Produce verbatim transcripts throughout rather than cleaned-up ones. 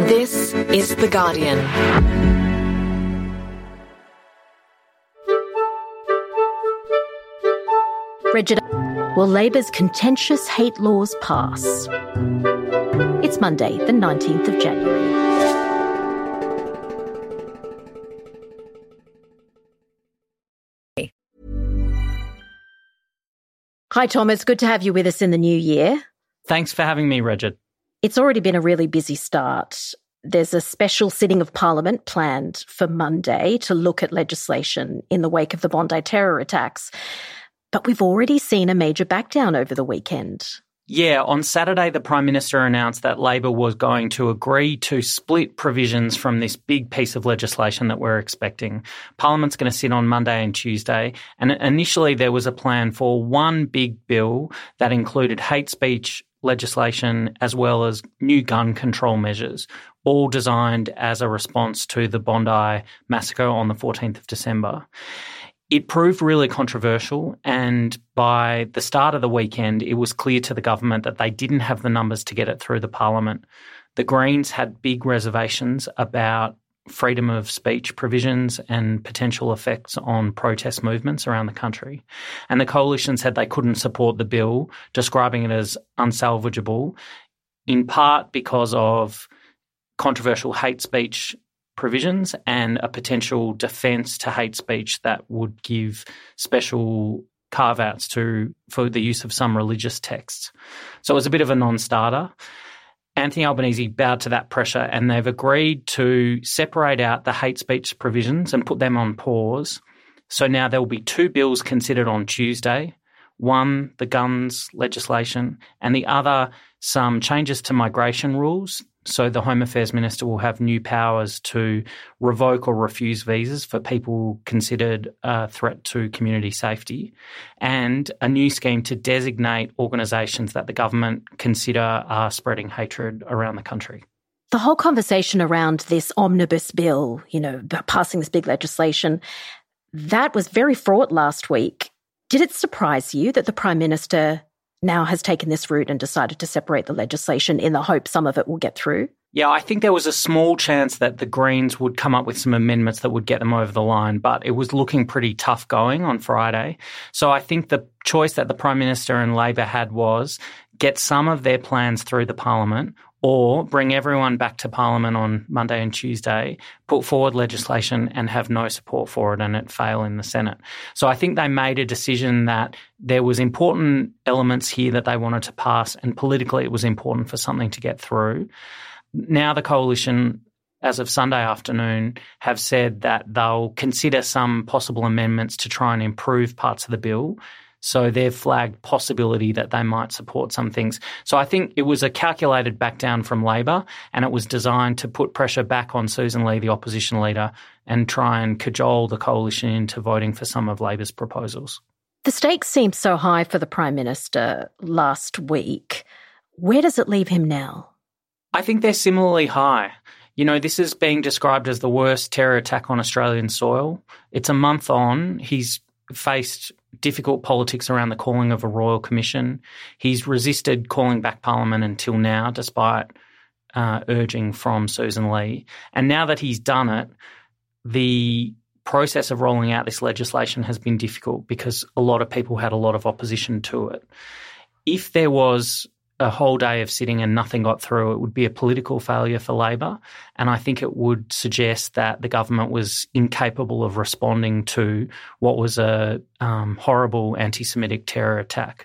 This is The Guardian. Bridget, will Labor's contentious hate laws pass? It's Monday, the nineteenth of January. Hi, Thomas. Good to have you with us in the new year. Thanks for having me, Regid. It's already been a really busy start. There's a special sitting of Parliament planned for Monday to look at legislation in the wake of the Bondi terror attacks. But we've already seen a major backdown over the weekend. Yeah, on Saturday, the Prime Minister announced that Labor was going to agree to split provisions from this big piece of legislation that we're expecting. Parliament's going to sit on Monday and Tuesday, and initially there was a plan for one big bill that included hate speech legislation as well as new gun control measures, all designed as a response to the Bondi massacre on the fourteenth of December. It proved really controversial, and by the start of the weekend, it was clear to the government that they didn't have the numbers to get it through the Parliament. The Greens had big reservations about freedom of speech provisions and potential effects on protest movements around the country. And the Coalition said they couldn't support the bill, describing it as unsalvageable, in part because of controversial hate speech provisions and a potential defence to hate speech that would give special carve-outs to for the use of some religious texts. So it was a bit of a non-starter. Anthony Albanese bowed to that pressure, and they've agreed to separate out the hate speech provisions and put them on pause. So now there will be two bills considered on Tuesday. One, the guns legislation, and the other, some changes to migration rules. So the Home Affairs Minister will have new powers to revoke or refuse visas for people considered a threat to community safety, and a new scheme to designate organisations that the government consider are spreading hatred around the country. The whole conversation around this omnibus bill, you know, passing this big legislation, that was very fraught last week. Did it surprise you that the Prime Minister now has taken this route and decided to separate the legislation in the hope some of it will get through? Yeah, I think there was a small chance that the Greens would come up with some amendments that would get them over the line, but it was looking pretty tough going on Friday. So I think the choice that the Prime Minister and Labor had was get some of their plans through the Parliament, or bring everyone back to Parliament on Monday and Tuesday, put forward legislation and have no support for it and it fail in the Senate. So I think they made a decision that there was important elements here that they wanted to pass, and politically it was important for something to get through. Now the Coalition, as of Sunday afternoon, have said that they'll consider some possible amendments to try and improve parts of the bill. So they've flagged possibility that they might support some things. So I think it was a calculated back down from Labor, and it was designed to put pressure back on Susan Lee, the opposition leader, and try and cajole the Coalition into voting for some of Labor's proposals. The stakes seemed so high for the Prime Minister last week. Where does it leave him now? I think they're similarly high. You know, this is being described as the worst terror attack on Australian soil. It's a month on. He's faced difficult politics around the calling of a royal commission. He's resisted calling back Parliament until now, despite uh, urging from Susan Lee. And now that he's done it, the process of rolling out this legislation has been difficult because a lot of people had a lot of opposition to it. If there was a whole day of sitting and nothing got through, it would be a political failure for Labor. And I think it would suggest that the government was incapable of responding to what was a um, horrible anti-Semitic terror attack.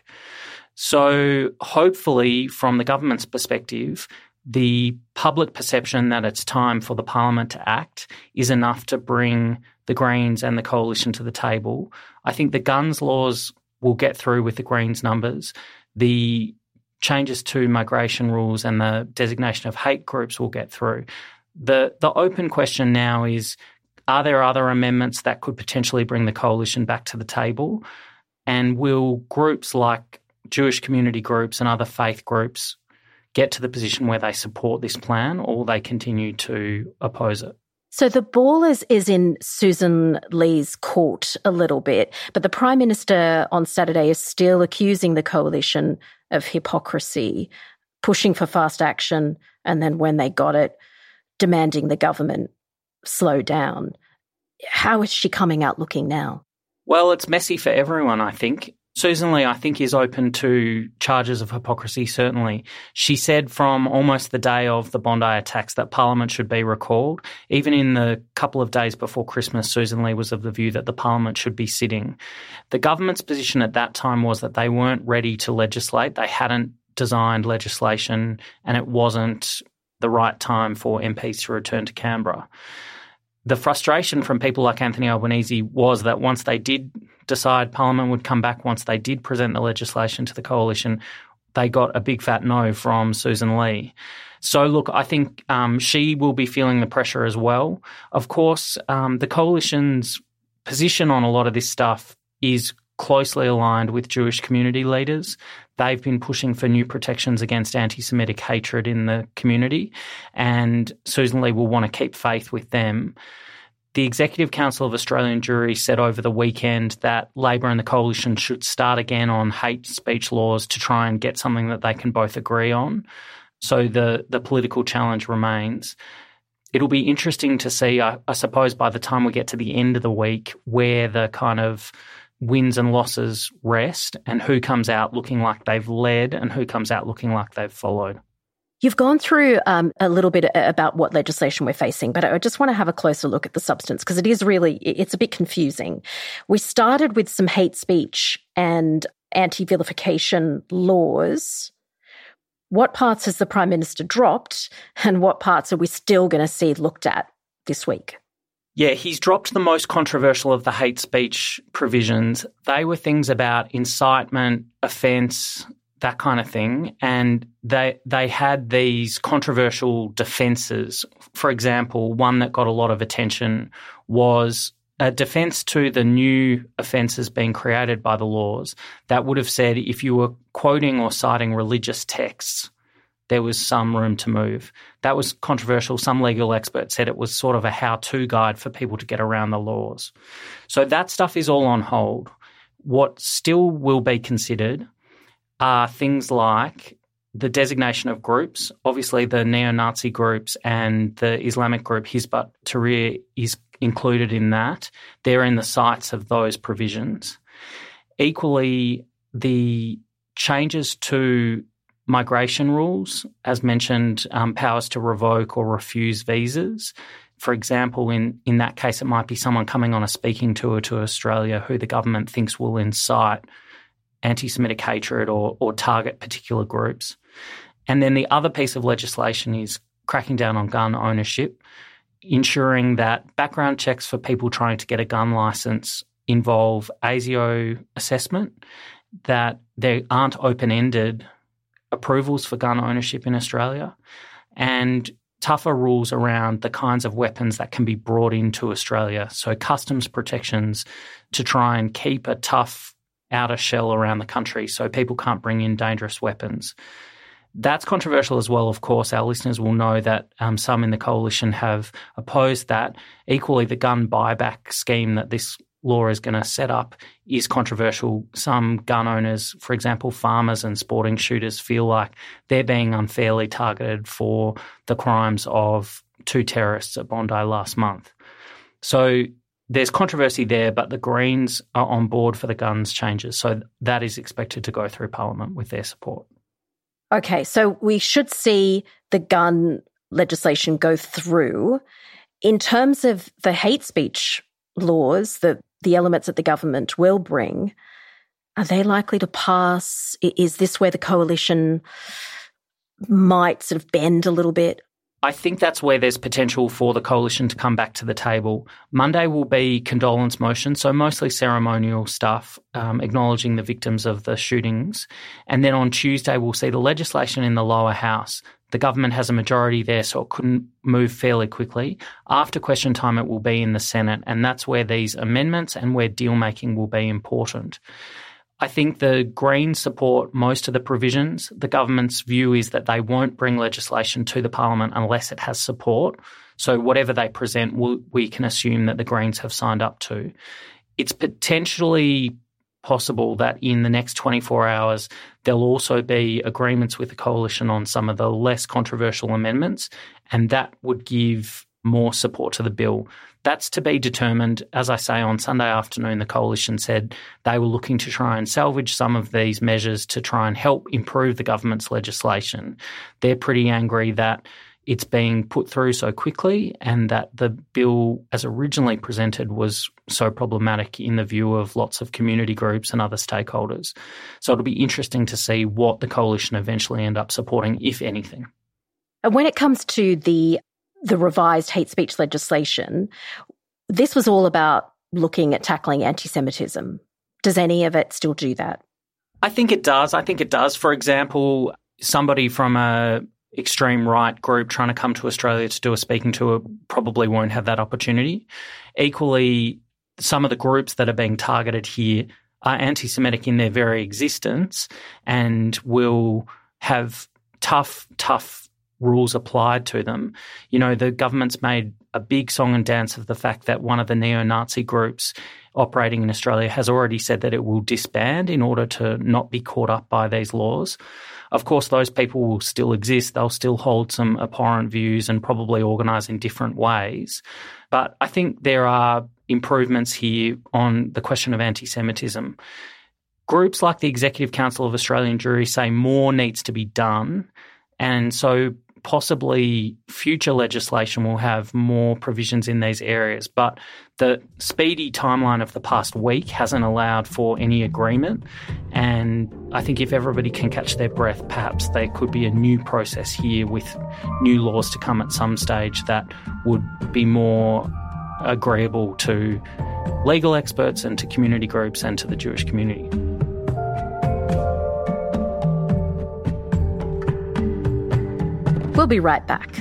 So hopefully, from the government's perspective, the public perception that it's time for the Parliament to act is enough to bring the Greens and the Coalition to the table. I think the guns laws will get through with the Greens numbers. The changes to migration rules and the designation of hate groups will get through. The the open question now is, are there other amendments that could potentially bring the Coalition back to the table? And will groups like Jewish community groups and other faith groups get to the position where they support this plan, or will they continue to oppose it? So the ball is, is in Susan Lee's court a little bit, but the Prime Minister on Saturday is still accusing the Coalition of hypocrisy, pushing for fast action, and then when they got it, demanding the government slow down. How is she coming out looking now? Well, it's messy for everyone, I think. Susan Lee, I think, is open to charges of hypocrisy, certainly. She said from almost the day of the Bondi attacks that Parliament should be recalled. Even in the couple of days before Christmas, Susan Lee was of the view that the Parliament should be sitting. The government's position at that time was that they weren't ready to legislate. They hadn't designed legislation, and it wasn't the right time for M Ps to return to Canberra. The frustration from people like Anthony Albanese was that once they did decide Parliament would come back, once they did present the legislation to the coalition, they got a big fat no from Susan Lee. So, look, I think um, she will be feeling the pressure as well. Of course, um, the coalition's position on a lot of this stuff is closely aligned with Jewish community leaders. They've been pushing for new protections against anti-Semitic hatred in the community, and Susan Lee will want to keep faith with them. The Executive Council of Australian Jewry said over the weekend that Labor and the Coalition should start again on hate speech laws to try and get something that they can both agree on. So the, the political challenge remains. It'll be interesting to see, I, I suppose, by the time we get to the end of the week, where the kind of wins and losses rest and who comes out looking like they've led and who comes out looking like they've followed. You've gone through um, a little bit about what legislation we're facing, but I just want to have a closer look at the substance because it is really, it's a bit confusing. We started with some hate speech and anti-vilification laws. What parts has the Prime Minister dropped and what parts are we still going to see looked at this week? Yeah, he's dropped the most controversial of the hate speech provisions. They were things about incitement, offence, that kind of thing, and they they had these controversial defences. For example, one that got a lot of attention was a defence to the new offences being created by the laws that would have said if you were quoting or citing religious texts, there was some room to move. That was controversial. Some legal experts said it was sort of a how-to guide for people to get around the laws. So that stuff is all on hold. What still will be considered are things like the designation of groups. Obviously, the neo-Nazi groups and the Islamic group Hizb ut-Tahrir is included in that. They're in the sights of those provisions. Equally, the changes to migration rules, as mentioned, um, powers to revoke or refuse visas. For example, in, in that case, it might be someone coming on a speaking tour to Australia who the government thinks will incite anti-Semitic hatred or, or target particular groups. And then the other piece of legislation is cracking down on gun ownership, ensuring that background checks for people trying to get a gun licence involve ASIO assessment, that there aren't open-ended approvals for gun ownership in Australia, and tougher rules around the kinds of weapons that can be brought into Australia. So customs protections to try and keep a tough outer shell around the country so people can't bring in dangerous weapons. That's controversial as well, of course. Our listeners will know that um, some in the coalition have opposed that. Equally, the gun buyback scheme that this law is going to set up is controversial. Some gun owners, for example, farmers and sporting shooters, feel like they're being unfairly targeted for the crimes of two terrorists at Bondi last month. So there's controversy there, but the Greens are on board for the guns changes. So that is expected to go through Parliament with their support. Okay, so we should see the gun legislation go through. In terms of the hate speech laws, the, the elements that the government will bring, are they likely to pass? Is this where the coalition might sort of bend a little bit? I think that's where there's potential for the coalition to come back to the table. Monday will be condolence motions, so mostly ceremonial stuff, um, acknowledging the victims of the shootings. And then on Tuesday, we'll see the legislation in the lower house. The government has a majority there, so it couldn't move fairly quickly. After question time, it will be in the Senate, and that's where these amendments and where deal-making will be important. I think the Greens support most of the provisions. The government's view is that they won't bring legislation to the Parliament unless it has support. So whatever they present, we can assume that the Greens have signed up to. It's potentially possible that in the next twenty-four hours there'll also be agreements with the coalition on some of the less controversial amendments, and that would give more support to the bill. That's to be determined. As I say, on Sunday afternoon, the coalition said they were looking to try and salvage some of these measures to try and help improve the government's legislation. They're pretty angry that it's being put through so quickly and that the bill as originally presented was so problematic in the view of lots of community groups and other stakeholders. So it'll be interesting to see what the coalition eventually end up supporting, if anything. And when it comes to the the revised hate speech legislation, this was all about looking at tackling anti-Semitism. Does any of it still do that? I think it does. I think it does. For example, somebody from a extreme right group trying to come to Australia to do a speaking tour probably won't have that opportunity. Equally, some of the groups that are being targeted here are anti-Semitic in their very existence and will have tough, tough rules applied to them. You know, the government's made a big song and dance of the fact that one of the neo-Nazi groups operating in Australia has already said that it will disband in order to not be caught up by these laws. Of course, those people will still exist. They'll still hold some abhorrent views and probably organise in different ways. But I think there are improvements here on the question of anti-Semitism. Groups like the Executive Council of Australian Jewry say more needs to be done, and so possibly future legislation will have more provisions in these areas. But the speedy timeline of the past week hasn't allowed for any agreement. And I think if everybody can catch their breath, perhaps there could be a new process here with new laws to come at some stage that would be more agreeable to legal experts and to community groups and to the Jewish community. We'll be right back.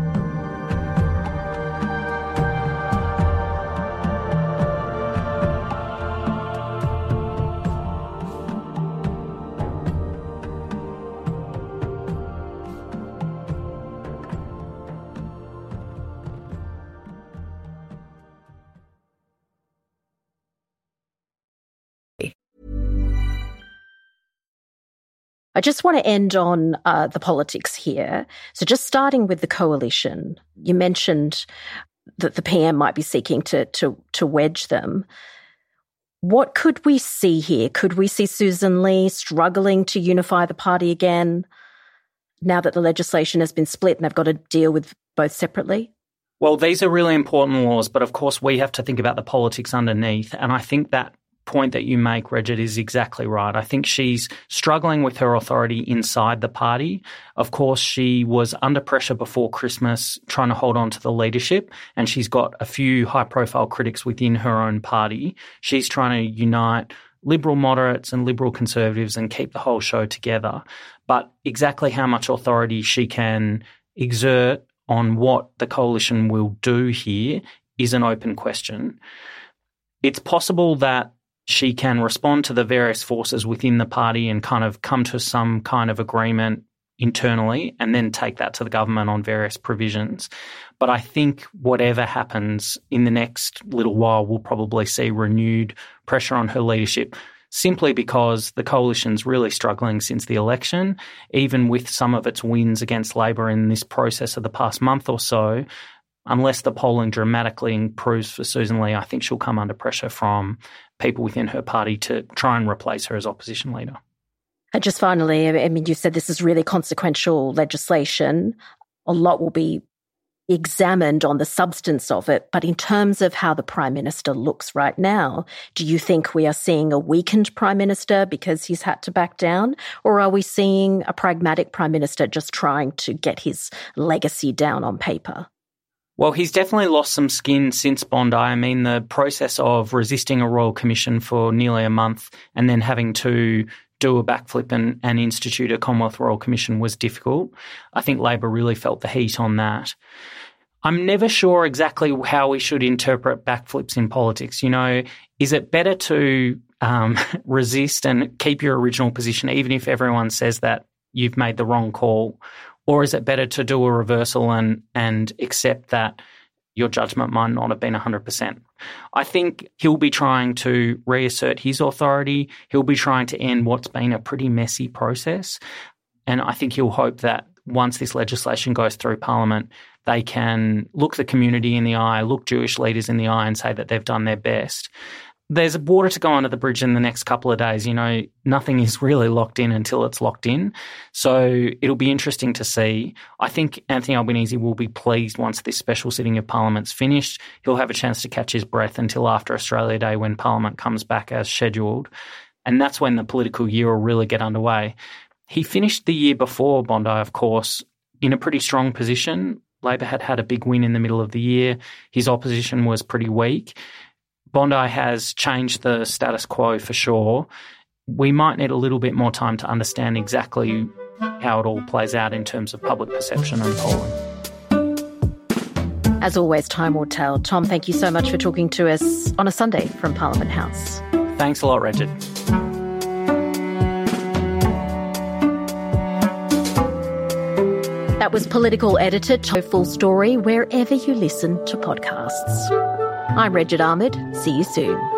I just want to end on uh, the politics here. So just starting with the coalition, you mentioned that the P M might be seeking to, to, to wedge them. What could we see here? Could we see Susan Lee struggling to unify the party again now that the legislation has been split and they've got to deal with both separately? Well, these are really important laws, but of course we have to think about the politics underneath. And I think that point that you make, Regid, is exactly right. I think she's struggling with her authority inside the party. Of course, she was under pressure before Christmas trying to hold on to the leadership, and she's got a few high-profile critics within her own party. She's trying to unite Liberal moderates and Liberal conservatives and keep the whole show together. But exactly how much authority she can exert on what the coalition will do here is an open question. It's possible that she can respond to the various forces within the party and kind of come to some kind of agreement internally and then take that to the government on various provisions. But I think whatever happens in the next little while, we'll probably see renewed pressure on her leadership simply because the coalition's really struggling since the election. Even with some of its wins against Labor in this process of the past month or so, unless the polling dramatically improves for Susan Lee, I think she'll come under pressure from people within her party to try and replace her as opposition leader. And just finally, I mean, you said this is really consequential legislation. A lot will be examined on the substance of it. But in terms of how the Prime Minister looks right now, do you think we are seeing a weakened Prime Minister because he's had to back down? Or are we seeing a pragmatic Prime Minister just trying to get his legacy down on paper? Well, he's definitely lost some skin since Bondi. I mean, the process of resisting a royal commission for nearly a month and then having to do a backflip and, and institute a Commonwealth Royal Commission was difficult. I think Labor really felt the heat on that. I'm never sure exactly how we should interpret backflips in politics. You know, is it better to um, resist and keep your original position even if everyone says that you've made the wrong call? Or is it better to do a reversal and, and accept that your judgment might not have been one hundred percent. I think he'll be trying to reassert his authority. He'll be trying to end what's been a pretty messy process. And I think he'll hope that once this legislation goes through Parliament, they can look the community in the eye, look Jewish leaders in the eye and say that they've done their best. There's water to go under the bridge in the next couple of days. You know, nothing is really locked in until it's locked in. So it'll be interesting to see. I think Anthony Albanese will be pleased once this special sitting of Parliament's finished. He'll have a chance to catch his breath until after Australia Day when Parliament comes back as scheduled. And that's when the political year will really get underway. He finished the year before, Bondi, of course, in a pretty strong position. Labor had had a big win in the middle of the year. His opposition was pretty weak. Bondi has changed the status quo for sure. We might need a little bit more time to understand exactly how it all plays out in terms of public perception and polling. As always, time will tell. Tom, thank you so much for talking to us on a Sunday from Parliament House. Thanks a lot, Regid. That was political editor Tom. Full story wherever you listen to podcasts. I'm Regid Ahmed. See you soon.